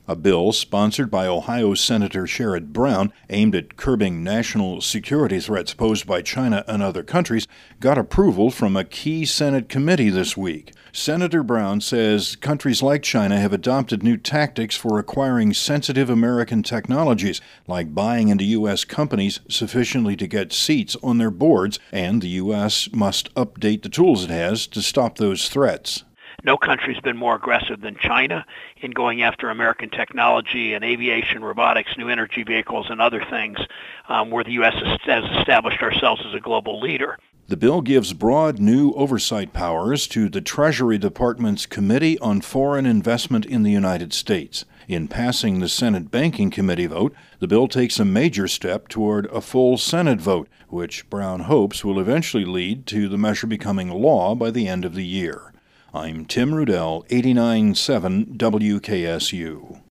A bill sponsored by Ohio Senator Sherrod Brown, aimed at curbing national security threats posed by China and other countries, got approval from a key Senate committee this week. Senator Brown says countries like China have adopted new tactics for acquiring sensitive American technologies, like buying into U.S. companies sufficiently to get seats on their boards, and the U.S. must update the tools it has to stop those threats. No country's been more aggressive than China in going after American technology and aviation, robotics, new energy vehicles, and other things where the U.S. has established ourselves as a global leader. The bill gives broad new oversight powers to the Treasury Department's Committee on Foreign Investment in the United States. In passing the Senate Banking Committee vote, the bill takes a major step toward a full Senate vote, which Brown hopes will eventually lead to the measure becoming law by the end of the year. I'm Tim Rudell, 89.7 WKSU.